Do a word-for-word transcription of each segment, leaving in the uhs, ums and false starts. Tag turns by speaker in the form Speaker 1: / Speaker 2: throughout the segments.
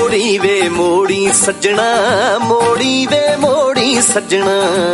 Speaker 1: ਮੋੜੀ ਵੇ ਮੋੜੀ ਸੱਜਣਾ, ਮੋੜੀ ਵੇ ਮੋੜੀ ਸੱਜਣਾ,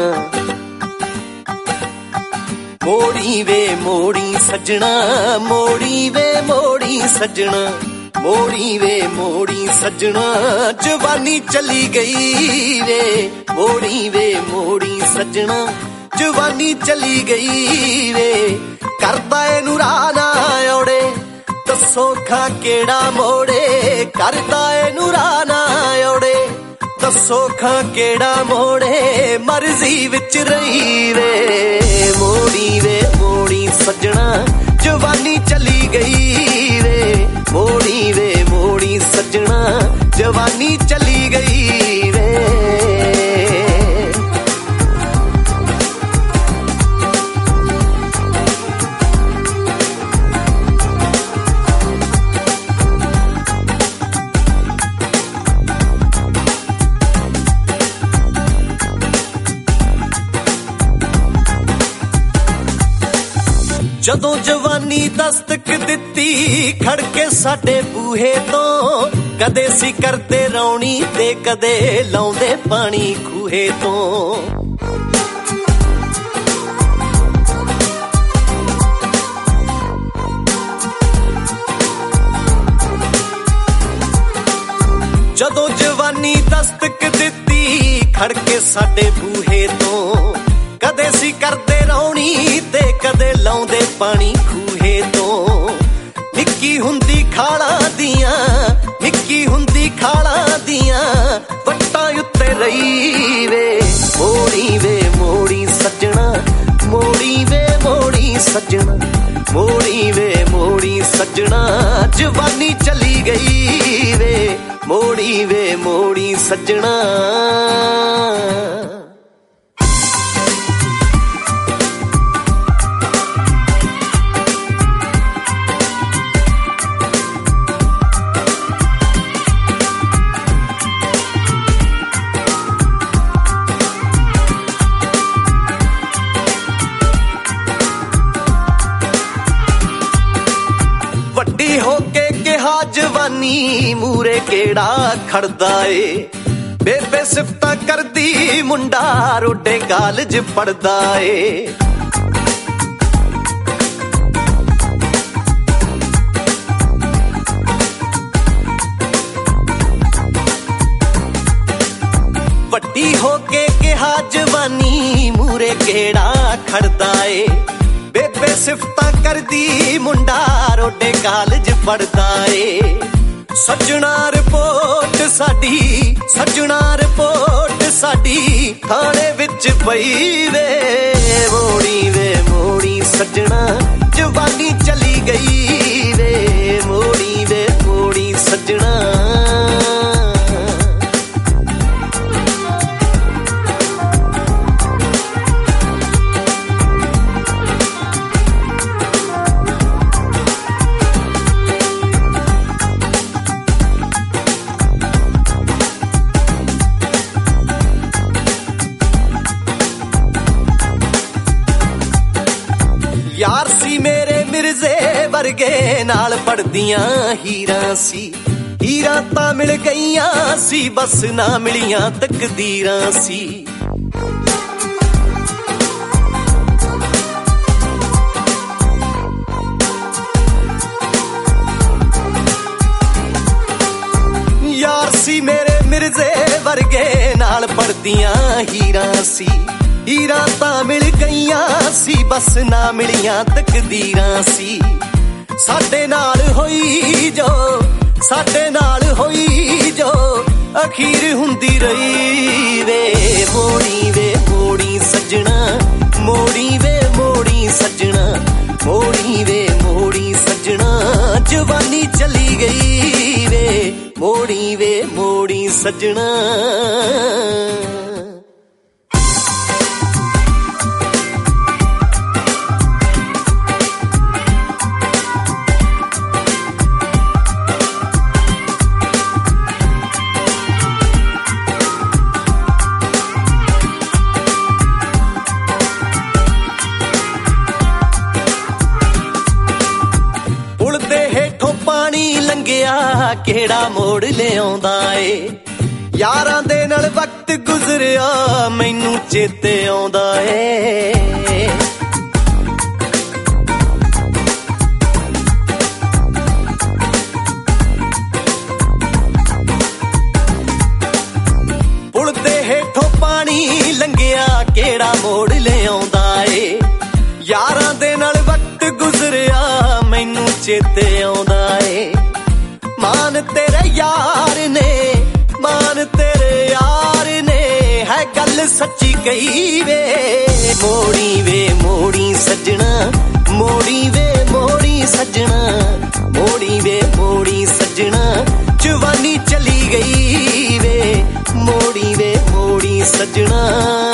Speaker 1: ਮੋੜੀ ਵੇ ਮੋੜੀ ਸੱਜਣਾ, ਮੋੜੀ ਵੇ ਮੋੜੀ ਸੱਜਣਾ, ਮੋੜੀ ਵੇ ਮੋੜੀ ਸੱਜਣਾ, ਜਵਾਨੀ ਚਲੀ ਗਈ ਵੇ, ਮੋੜੀ ਵੇ ਮੋੜੀ ਸੱਜਣਾ, ਜਵਾਨੀ ਚਲੀ ਗਈ ਵੇ, ਕਰਦਾ ਏ ਨੂਰਾ ਨਾ ਔੜੇ, ਦੱਸੋ ਖਾਂ ਕਿਹੜਾ ਮੋੜੇ, ਕਰਦਾ ਏ ਨੂਰਾ ਨਾ ਔੜੇ, ਦੱਸੋ ਖਾਂ ਕਿਹੜਾ ਮੋੜੇ, ਮਰਜ਼ੀ ਵਿੱਚ ਰਹੀ ਵੇ, ਮੋੜੀ ਵੇ ਮੋੜੀ ਸੱਜਣਾ, ਜਵਾਨੀ ਚਲੀ ਗਈ ਵੇ, ਮੋੜੀ ਵੇ ਮੋੜੀ ਸੱਜਣਾ, ਜਵਾਨੀ ਚਲੀ ਗਈ ਵੇ। ਜਦੋਂ ਜਵਾਨੀ ਦਸਤਕ ਦਿੱਤੀ ਖੜਕੇ ਸਾਡੇ ਬੂਹੇ ਤੋਂ, ਕਦੇ ਸੀ ਕਰਦੇ ਰੌਣੀ ਤੇ ਕਦੇ ਲਾਉਂਦੇ ਪਾਣੀ ਖੂਹੇ ਤੋਂ। ਜਦੋਂ ਜਵਾਨੀ ਦਸਤਕ ਦਿੱਤੀ ਖੜਕੇ ਸਾਡੇ ਬੂਹੇ ਤੋਂ, ਕਦੇ ਸੀ ਕਰਦੇ ਰੌਣੀ ਤੇ ਕਦੇ ਲਾਉਂਦੇ ਪਾਣੀ ਖੂਹੇ ਤੋਂ। ਨਿੱਕੀ ਹੁੰਦੀ ਖਾਲਾਂ ਦੀਆਂ, ਨਿੱਕੀ ਹੁੰਦੀ ਖਾਲਾਂ ਦੀਆਂ, ਵੱਟਾਂ ਉੱਤੇ ਰਹੀ ਵੇ, ਮੋੜੀ ਵੇ ਮੋੜੀ ਸੱਜਣਾ, ਮੋੜੀ ਵੇ ਮੋੜੀ ਸੱਜਣਾ, ਮੋੜੀ ਵੇ ਮੋੜੀ ਸੱਜਣਾ, ਜਵਾਨੀ ਚਲੀ ਗਈ ਵੇ, ਮੋੜੀ ਵੇ ਮੋੜੀ ਸੱਜਣਾ। ਵੱਡੀ ਹੋ ਕੇ ਕਿਹਾ ਜਵਾਨੀ ਮੂਰੇ ਕਿਹੜਾ ਖੜਦਾ ਏ, ਬੇਬੇ ਸਿਫਤਾਂ ਕਰਦੀ ਮੁੰਡਾ ਰੋਡੇ ਕਾਲਜ ਪੜਦਾ ਏ। ਵੱਡੀ ਹੋ ਕੇ ਕਿਹਾ ਜਵਾਨੀ ਮੂਰੇ ਕਿਹੜਾ ਖੜਦਾ ਏ, ਬੇਬੇ ਸਿਫਤਾਂ ਕਰਦੀ ਮੁੰਡਾ ਰੋਡੇ ਕਾਲਜ ਪੜਦਾ ਏ। ਸੱਜਣਾ ਰਿਪੋਰਟ ਸਾਡੀ, ਸੱਜਣਾ ਰਿਪੋਰਟ ਸਾਡੀ ਥਾਣੇ ਵਿੱਚ ਪਈ ਵੇ, ਮੋੜੀ ਵੇ ਮੋੜੀ ਸੱਜਣਾ, ਜਵਾਨੀ ਚਲੀ ਗਈ ਵੇ, ਮੋੜੀ ਵੇ ਮੋੜੀ ਸੱਜਣਾ। ਯਾਰ ਸੀ ਮੇਰੇ ਮਿਰਜ਼ੇ ਵਰਗੇ ਨਾਲ ਪੜਦੀਆਂ ਹੀਰਾਂ ਸੀ, ਹੀਰਾਂ ਤਾਂ ਮਿਲ ਗਈਆਂ ਸੀ ਬਸ ਨਾ ਮਿਲੀਆਂ ਤਕਦੀਰਾਂ ਸੀ। ਯਾਰ ਸੀ ਮੇਰੇ ਮਿਰਜ਼ੇ ਵਰਗੇ ਨਾਲ ਪੜਦੀਆਂ ਹੀਰਾਂ ਸੀ, ਹੀਰਾਂ ਤਾਂ ਮਿਲ ਗਈਆਂ ਸੀ ਬਸ ਨਾ ਮਿਲੀਆਂ ਤਕਦੀਰਾਂ ਸੀ। ਸਾਡੇ ਨਾਲ ਹੋਈ ਜੋ, ਸਾਡੇ ਨਾਲ ਹੋਈ ਜੋ ਅਖੀਰ ਹੁੰਦੀ ਰਹੀ ਵੇ, ਮੋੜੀ ਵੇ ਮੋੜੀ ਸੱਜਣਾ, ਮੋੜੀ ਵੇ ਮੋੜੀ ਸੱਜਣਾ, ਮੋੜੀ ਵੇ ਮੋੜੀ ਸੱਜਣਾ, ਜਵਾਨੀ ਚਲੀ ਗਈ ਵੇ, ਮੋੜੀ ਵੇ ਮੋੜੀ ਸੱਜਣਾ। ਕਿਹੜਾ ਮੋੜ ਲਿਆਉਂਦਾ ਏ। ਯਾਰਾਂ ਦੇ ਨਾਲ ਵਕਤ ਗੁਜ਼ਰਿਆ ਮੈਨੂੰ ਚੇਤੇ ਆਉਂਦਾ ਏ। ਪੁਲ ਦੇ ਹੇਠੋਂ ਪਾਣੀ ਲੰਘਿਆ ਕਿਹੜਾ ਮੋੜ ਲਿਆਉਂਦਾ ਏ। ਯਾਰਾਂ ਦੇ ਨਾਲ ਵਕਤ ਗੁਜ਼ਰਿਆ ਮੈਨੂੰ ਚੇਤੇ ਆਉਂਦਾ ਏ। ਮਾਨ ਤੇਰੇ ਯਾਰ ਨੇ, ਮਾਨ ਤੇਰੇ ਯਾਰ ਨੇ, ਹੈ ਗੱਲ ਸੱਚੀ ਕਹੀ ਵੇ। ਮੋੜੀ ਵੇ ਮੋੜੀ ਸੱਜਣਾ, ਮੋੜੀ ਵੇ ਮੋੜੀ ਸੱਜਣਾ, ਮੋੜੀ ਵੇ ਮੋੜੀ ਸੱਜਣਾ, ਜਵਾਨੀ ਚਲੀ ਗਈ ਵੇ। ਮੋੜੀ ਵੇ ਮੋੜੀ ਸੱਜਣਾ।